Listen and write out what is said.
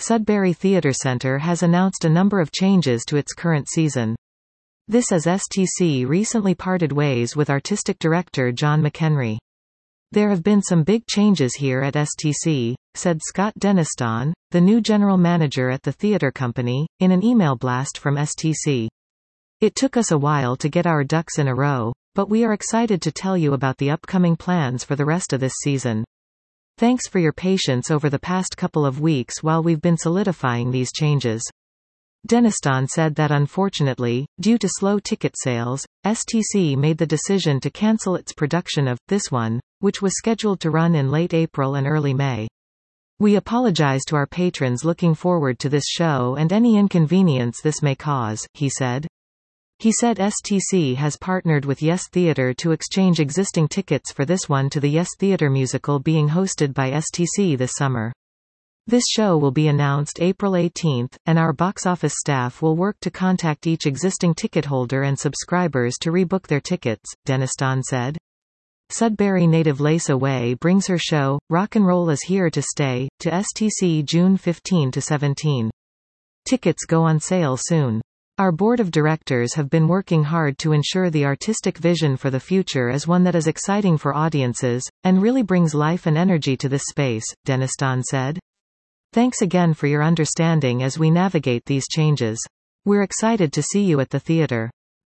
Sudbury Theatre Centre has announced a number of changes to its current season. This as STC recently parted ways with artistic director John McHenry. "There have been some big changes here at STC," said Scott Deniston, the new general manager at the theatre company, in an email blast from STC. "It took us a while to get our ducks in a row, but we are excited to tell you about the upcoming plans for the rest of this season. Thanks for your patience over the past couple of weeks while we've been solidifying these changes." Deniston said that unfortunately, due to slow ticket sales, STC made the decision to cancel its production of This One, which was scheduled to run in late April and early May. "We apologize to our patrons looking forward to this show and any inconvenience this may cause," he said. He said STC has partnered with Yes Theatre to exchange existing tickets for This One to the Yes Theatre musical being hosted by STC this summer. "This show will be announced April 18, and our box office staff will work to contact each existing ticket holder and subscribers to rebook their tickets," Deniston said. Sudbury native Lesa Way brings her show, Rock and Roll Is Here to Stay, to STC June 15 to 17. Tickets go on sale soon. "Our board of directors have been working hard to ensure the artistic vision for the future is one that is exciting for audiences, and really brings life and energy to this space," Deniston said. "Thanks again for your understanding as we navigate these changes. We're excited to see you at the theater."